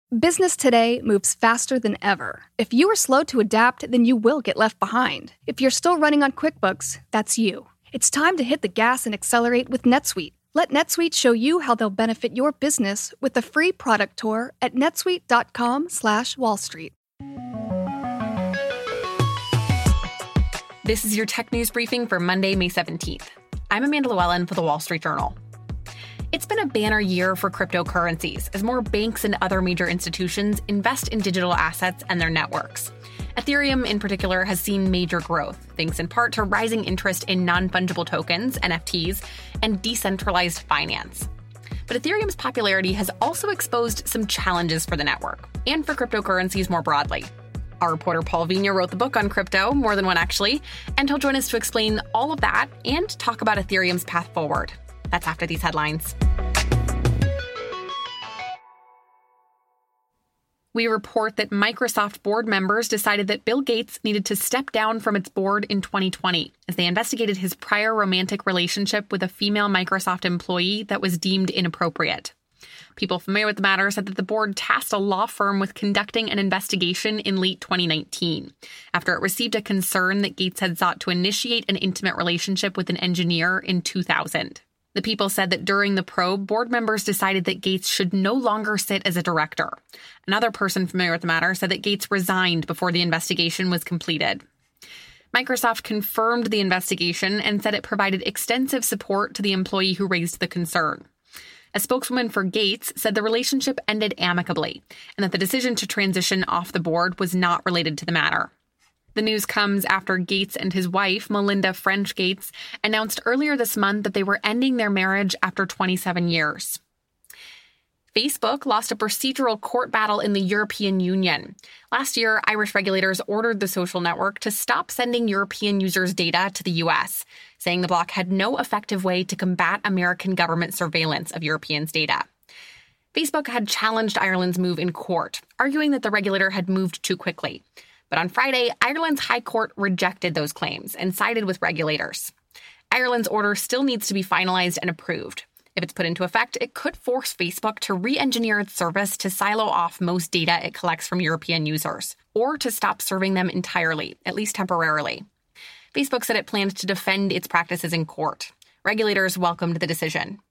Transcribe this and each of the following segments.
Business today moves faster than ever. If you are slow to adapt, then you will get left behind. If you're still running on QuickBooks, that's you. It's time to hit the gas and accelerate with NetSuite. Let NetSuite show you how they'll benefit your business with a free product tour at netsuite.com/Wall Street. This is your tech news briefing for Monday, May 17th. I'm Amanda Llewellyn for The Wall Street Journal. It's been a banner year for cryptocurrencies as more banks and other major institutions invest in digital assets and their networks. Ethereum, in particular, has seen major growth, thanks in part to rising interest in non-fungible tokens, NFTs, and decentralized finance. But Ethereum's popularity has also exposed some challenges for the network and for cryptocurrencies more broadly. Our reporter Paul Vigna wrote the book on crypto, more than one actually, and he'll join us to explain all of that and talk about Ethereum's path forward. That's after these headlines. We report that Microsoft board members decided that Bill Gates needed to step down from its board in 2020 as they investigated his prior romantic relationship with a female Microsoft employee that was deemed inappropriate. People familiar with the matter said that the board tasked a law firm with conducting an investigation in late 2019 after it received a concern that Gates had sought to initiate an intimate relationship with an engineer in 2000. The people said that during the probe, board members decided that Gates should no longer sit as a director. Another person familiar with the matter said that Gates resigned before the investigation was completed. Microsoft confirmed the investigation and said it provided extensive support to the employee who raised the concern. A spokeswoman for Gates said the relationship ended amicably and that the decision to transition off the board was not related to the matter. The news comes after Gates and his wife, Melinda French Gates, announced earlier this month that they were ending their marriage after 27 years. Facebook lost a procedural court battle in the European Union. Last year, Irish regulators ordered the social network to stop sending European users' data to the U.S., saying the bloc had no effective way to combat American government surveillance of Europeans' data. Facebook had challenged Ireland's move in court, arguing that the regulator had moved too quickly. But on Friday, Ireland's High Court rejected those claims and sided with regulators. Ireland's order still needs to be finalized and approved. If it's put into effect, it could force Facebook to re-engineer its service to silo off most data it collects from European users, or to stop serving them entirely, at least temporarily. Facebook said it planned to defend its practices in court. Regulators welcomed the decision.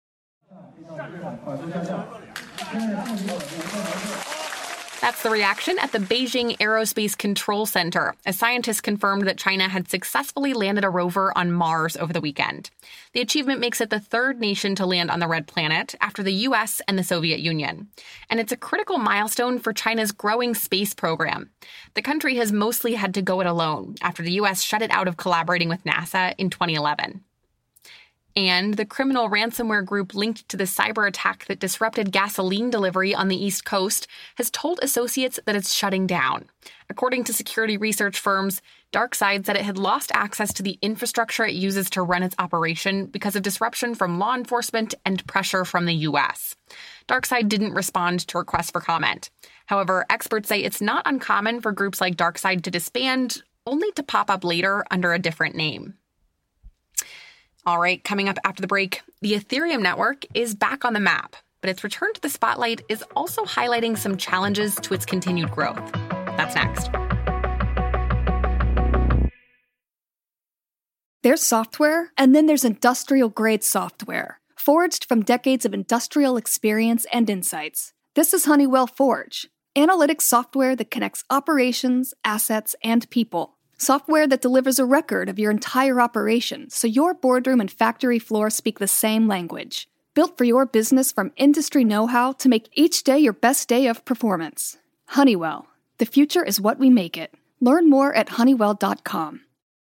That's the reaction at the Beijing Aerospace Control Center, as scientists confirmed that China had successfully landed a rover on Mars over the weekend. The achievement makes it the third nation to land on the Red Planet after the U.S. and the Soviet Union. And it's a critical milestone for China's growing space program. The country has mostly had to go it alone after the U.S. shut it out of collaborating with NASA in 2011. And the criminal ransomware group linked to the cyber attack that disrupted gasoline delivery on the East Coast has told associates that it's shutting down. According to security research firms, DarkSide said it had lost access to the infrastructure it uses to run its operation because of disruption from law enforcement and pressure from the U.S. DarkSide didn't respond to requests for comment. However, experts say it's not uncommon for groups like DarkSide to disband, only to pop up later under a different name. All right, coming up after the break, the Ethereum network is back on the map, but its return to the spotlight is also highlighting some challenges to its continued growth. That's next. There's software, and then there's industrial-grade software, forged from decades of industrial experience and insights. This is Honeywell Forge, analytics software that connects operations, assets, and people. Software that delivers a record of your entire operation so your boardroom and factory floor speak the same language. Built for your business from industry know-how to make each day your best day of performance. Honeywell. The future is what we make it. Learn more at honeywell.com.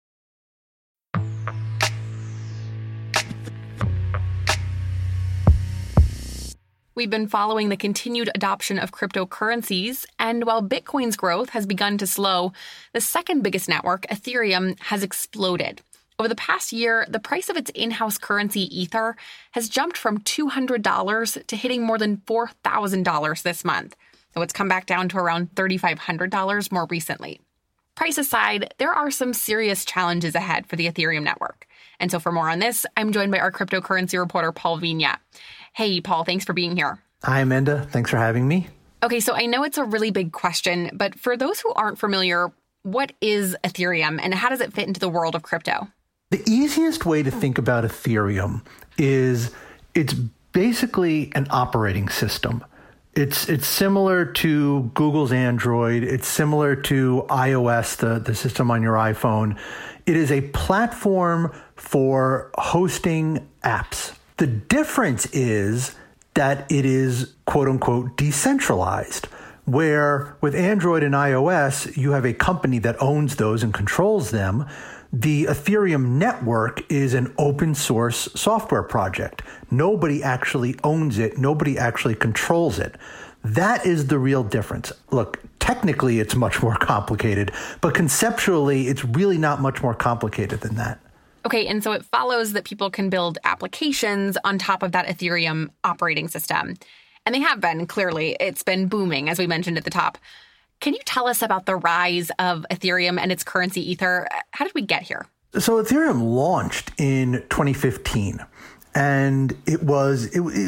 We've been following the continued adoption of cryptocurrencies, and while Bitcoin's growth has begun to slow, the second biggest network, Ethereum, has exploded. Over the past year, the price of its in-house currency, Ether, has jumped from $200 to hitting more than $4,000 this month, though it's come back down to around $3,500 more recently. Price aside, there are some serious challenges ahead for the Ethereum network. And so for more on this, I'm joined by our cryptocurrency reporter, Paul Vigna. Hey, Paul, thanks for being here. Hi, Amanda. Thanks for having me. Okay, so I know it's a really big question, but for those who aren't familiar, what is Ethereum and how does it fit into the world of crypto? The easiest way to think about Ethereum is it's basically an operating system. It's similar to Google's Android. It's similar to iOS, the system on your iPhone. It is a platform for hosting apps. The difference is that it is, quote unquote, decentralized, where with Android and iOS, you have a company that owns those and controls them. The Ethereum network is an open source software project. Nobody actually owns it. Nobody actually controls it. That is the real difference. Look, technically, it's much more complicated, but conceptually, it's really not much more complicated than that. Okay, and so it follows that people can build applications on top of that Ethereum operating system. And they have been, clearly. It's been booming, as we mentioned at the top. Can you tell us about the rise of Ethereum and its currency Ether? How did we get here? So Ethereum launched in 2015. And it was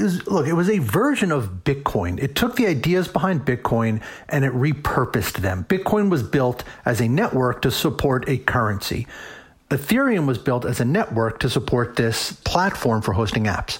a version of Bitcoin. It took the ideas behind Bitcoin and it repurposed them. Bitcoin was built as a network to support a currency. Ethereum was built as a network to support this platform for hosting apps.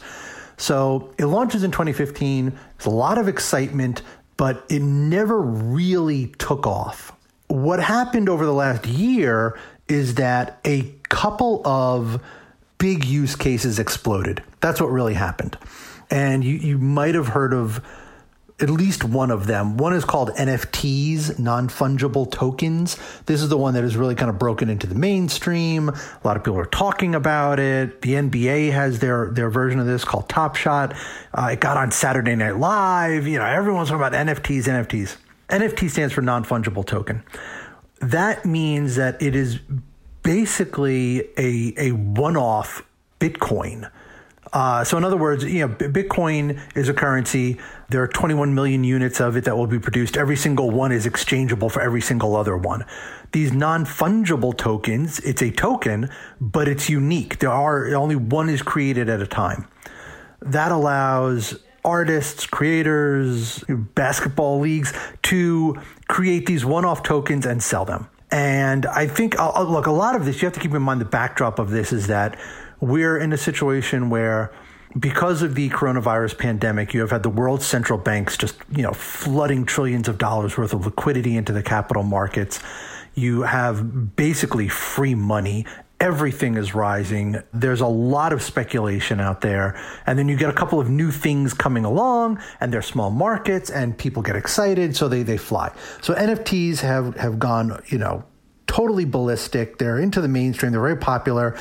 So it launches in 2015. There's a lot of excitement, but it never really took off. What happened over the last year is that a couple of big use cases exploded. That's what really happened. And you might have heard of at least one of them. One is called NFTs, non-fungible tokens. This is the one that has really kind of broken into the mainstream. A lot of people are talking about it. The NBA has their version of this called Top Shot. It got on Saturday Night Live. Everyone's talking about NFTs. NFT stands for non-fungible token. That means that it is basically a one-off Bitcoin. So in other words, Bitcoin is a currency. There are 21 million units of it that will be produced. Every single one is exchangeable for every single other one. These non-fungible tokens, it's a token, but it's unique. Only one is created at a time. That allows artists, creators, basketball leagues to create these one-off tokens and sell them. And I think, look, a lot of this, you have to keep in mind the backdrop of this is that we're in a situation where because of the coronavirus pandemic, you have had the world's central banks just, flooding trillions of dollars worth of liquidity into the capital markets. You have basically free money. Everything is rising. There's a lot of speculation out there. And then you get a couple of new things coming along and they're small markets and people get excited. So they fly. So NFTs have gone, totally ballistic. They're into the mainstream. They're very popular.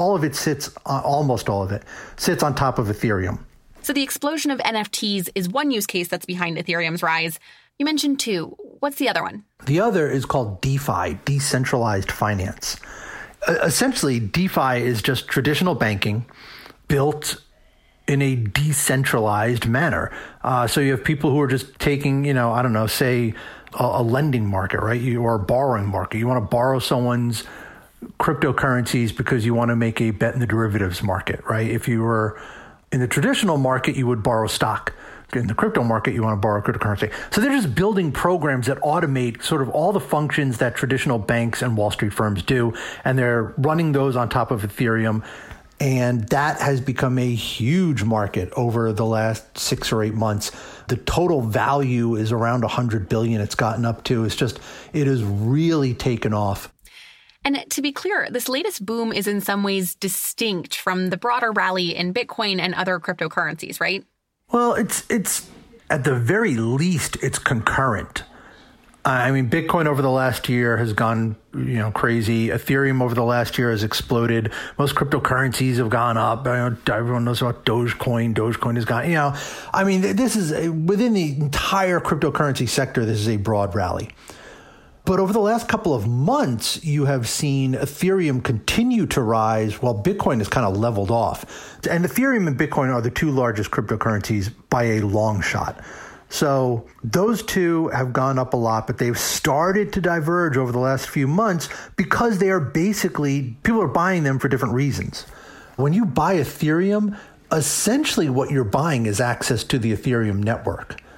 Almost all of it sits on top of Ethereum. So the explosion of NFTs is one use case that's behind Ethereum's rise. You mentioned two. What's the other one? The other is called DeFi, decentralized finance. Essentially, DeFi is just traditional banking built in a decentralized manner. So you have people who are just taking, say a lending market, right? Or a borrowing market. You want to borrow someone's cryptocurrencies because you want to make a bet in the derivatives market, right? If you were in the traditional market, you would borrow stock. In the crypto market, you want to borrow cryptocurrency. So they're just building programs that automate sort of all the functions that traditional banks and Wall Street firms do. And they're running those on top of Ethereum. And that has become a huge market over the last 6 or 8 months. The total value is around $100 billion it's gotten up to. It has really taken off. And to be clear, this latest boom is in some ways distinct from the broader rally in Bitcoin and other cryptocurrencies, right? Well, it's at the very least, it's concurrent. Bitcoin over the last year has gone, crazy. Ethereum over the last year has exploded. Most cryptocurrencies have gone up. Everyone knows about Dogecoin. Dogecoin has gone, this is within the entire cryptocurrency sector. This is a broad rally. But over the last couple of months, you have seen Ethereum continue to rise while Bitcoin has kind of leveled off. And Ethereum and Bitcoin are the two largest cryptocurrencies by a long shot. So those two have gone up a lot, but they've started to diverge over the last few months because they are basically, people are buying them for different reasons. When you buy Ethereum, essentially what you're buying is access to the Ethereum network.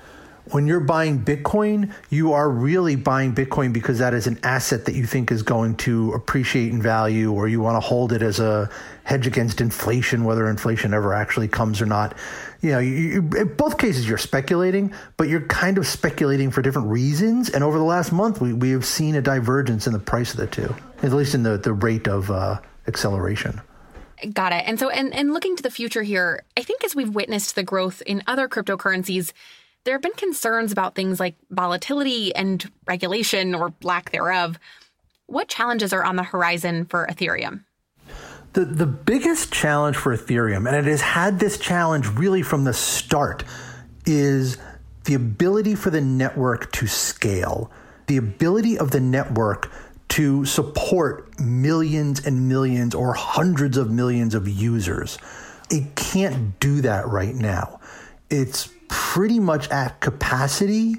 When you're buying Bitcoin, you are really buying Bitcoin because that is an asset that you think is going to appreciate in value, or you want to hold it as a hedge against inflation, whether inflation ever actually comes or not. In both cases, you're speculating, but you're kind of speculating for different reasons. And over the last month, we have seen a divergence in the price of the two, at least in the rate of acceleration. Got it. And so, and looking to the future here, I think as we've witnessed the growth in other cryptocurrencies, there have been concerns about things like volatility and regulation or lack thereof. What challenges are on the horizon for Ethereum? The biggest challenge for Ethereum, and it has had this challenge really from the start, is the ability for the network to scale, the ability of the network to support millions and millions or hundreds of millions of users. It can't do that right now. It's pretty much at capacity,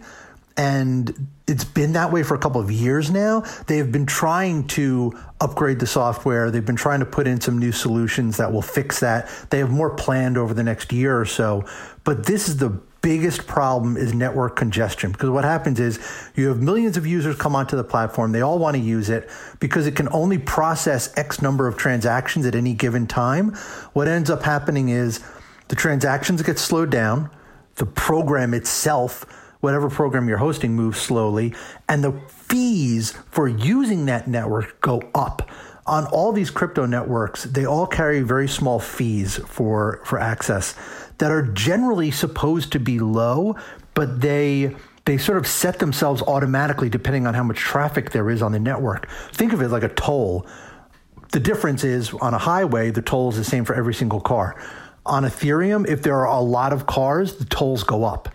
and it's been that way for a couple of years now. They have been trying to upgrade the software. They've been trying to put in some new solutions that will fix that. They have more planned over the next year or so. But this is the biggest problem, is network congestion, because what happens is you have millions of users come onto the platform. They all want to use it because it can only process X number of transactions at any given time. What ends up happening is the transactions get slowed down. The program itself, whatever program you're hosting, moves slowly, and the fees for using that network go up. On all these crypto networks, they all carry very small fees for access that are generally supposed to be low, but they sort of set themselves automatically depending on how much traffic there is on the network. Think of it like a toll. The difference is on a highway, the toll is the same for every single car. On Ethereum, if there are a lot of cars, the tolls go up.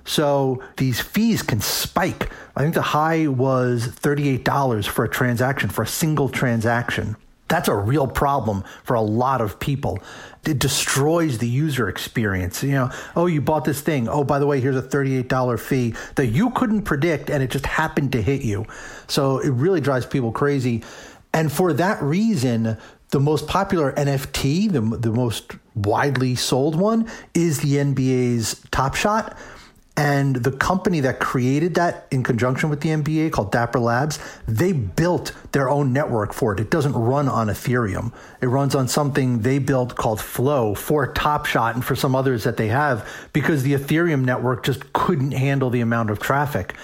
So these fees can spike. I think the high was $38 for a transaction, for a single transaction. That's a real problem for a lot of people. It destroys the user experience. Oh, you bought this thing. Oh, by the way, here's a $38 fee that you couldn't predict, and it just happened to hit you. So it really drives people crazy. And for that reason, the most popular NFT, the most widely sold one, is the NBA's Top Shot. And the company that created that in conjunction with the NBA, called Dapper Labs, they built their own network for it. It doesn't run on Ethereum. It runs on something they built called Flow for Top Shot and for some others that they have, because the Ethereum network just couldn't handle the amount of traffic.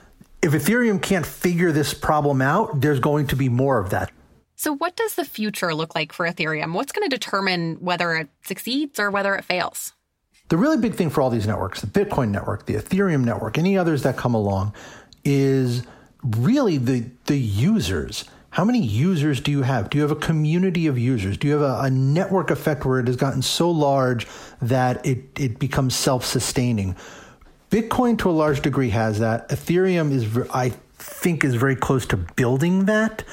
If Ethereum can't figure this problem out, there's going to be more of that. So what does the future look like for Ethereum? What's going to determine whether it succeeds or whether it fails? The really big thing for all these networks, the Bitcoin network, the Ethereum network, any others that come along, is really the users. How many users do you have? Do you have a community of users? Do you have a network effect where it has gotten so large that it becomes self-sustaining? Bitcoin, to a large degree, has that. Ethereum, I think, is very close to building that.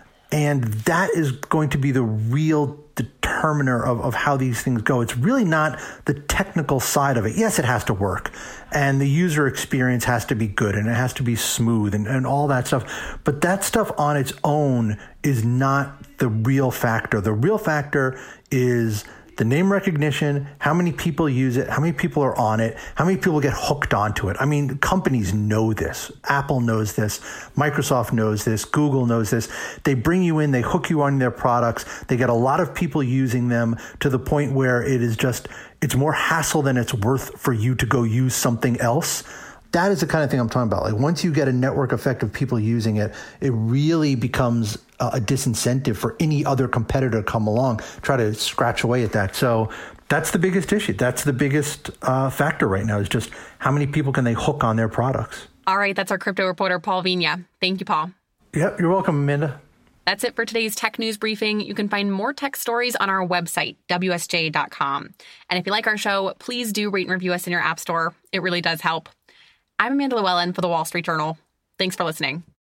And that is going to be the real determiner of how these things go. It's really not the technical side of it. Yes, it has to work, and the user experience has to be good, and it has to be smooth and all that stuff. But that stuff on its own is not the real factor. The real factor is the name recognition, how many people use it, how many people are on it, how many people get hooked onto it. I mean, companies know this. Apple knows this. Microsoft knows this. Google knows this. They bring you in, they hook you on their products. They get a lot of people using them to the point where it's more hassle than it's worth for you to go use something else. That is the kind of thing I'm talking about. Like, once you get a network effect of people using it, it really becomes a disincentive for any other competitor to come along, try to scratch away at that. So that's the biggest issue. That's the biggest factor right now, is just how many people can they hook on their products. All right. That's our crypto reporter, Paul Vigna. Thank you, Paul. Yep. You're welcome, Amanda. That's it for today's tech news briefing. You can find more tech stories on our website, WSJ.com. And if you like our show, please do rate and review us in your app store. It really does help. I'm Amanda Llewellyn for The Wall Street Journal. Thanks for listening.